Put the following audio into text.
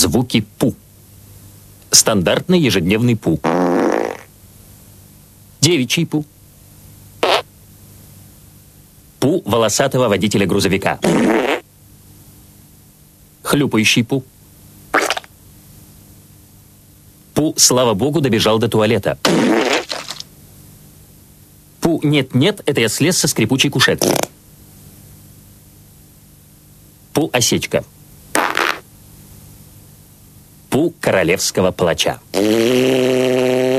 звуки «пу». Стандартный ежедневный «пу». Девичий «пу». Пу волосатого водителя грузовика. Хлюпающий «пу». Пу, слава богу, добежал до туалета. Пу, нет-нет, это я слез со скрипучей кушетки. Пу, осечка. Пу королевского палача.